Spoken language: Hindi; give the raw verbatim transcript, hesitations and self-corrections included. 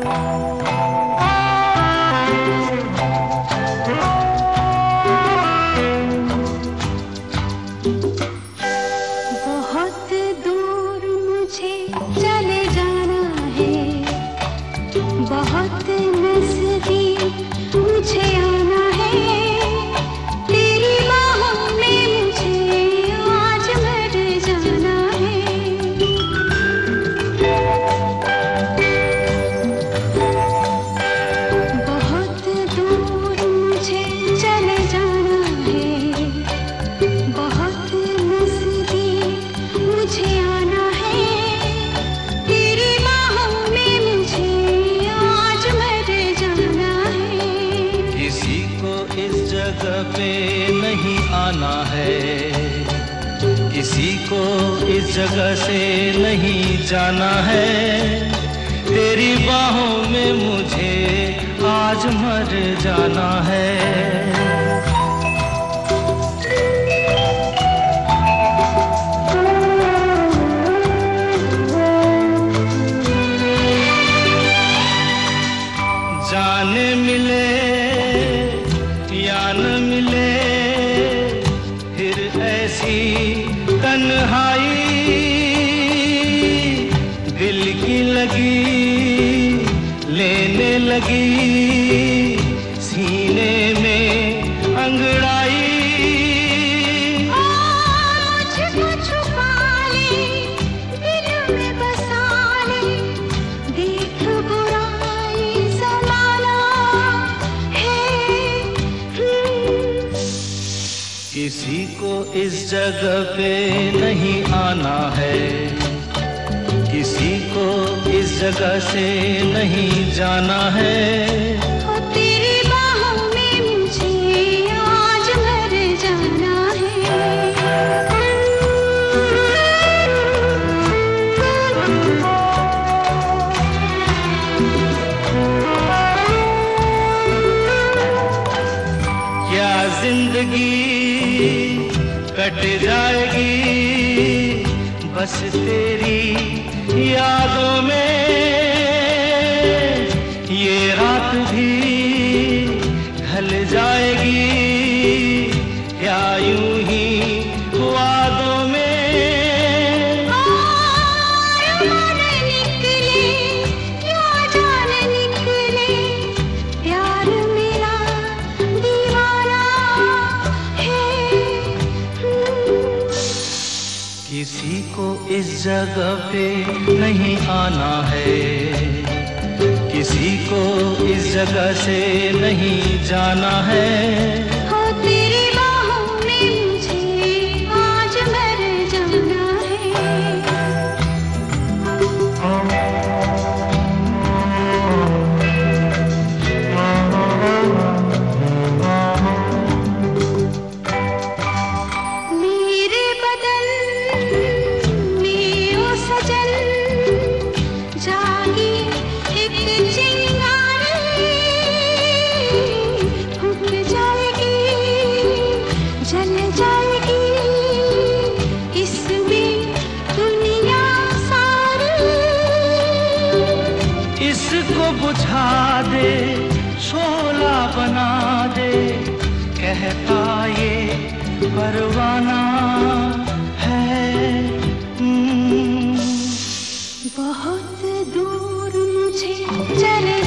बहुत दूर मुझे चले जाना है, बहुत नजदीक मुझे आना है। तेरी बाहों में मुझे आज मर जाना है। बहुत दूर मुझे चले जाना है, बहुत नजदीक मुझे आना है। तेरी बाहों में मुझे आज मर जाना है। किसी को इस जगह पे नहीं आना है, किसी को इस जगह से नहीं जाना है। तेरी बाहों में मुझे आज मर जाना है। जाने मिले या न मिले फिर ऐसी तन्हाई, दिल की लगी लेने लगी सीने में अंगड़ाई। मुझको छुपा ले, दिल में बसा ले, देख बुराई ज़माना है। किसी को इस जगह पे नहीं आना है, किसी को इस जगह से नहीं जाना है। ओ तेरी बाहों में मुझे आज मर जाना क्या जिंदगी कट जाएगी बस तेरी यादों में, ये रात भी ढल जाएगी क्या यूं ही वादों में। मन निकले या जान निकले, प्यार मेरा दीवाना है। किसी को इस जगह पे नहीं आना है, किसी को इस जगह से नहीं जाना है। हो तेरी बाहों में मुझे आज मर जाना है। मेरे बदन में ओ सजन जागी एक चिंगारी, फूट जाएगी जल जाएगी इसमें दुनिया सारी। इसको बुझा दे शोला बना दे, कहता ये परवाना है। बहुत दूर मुझे चले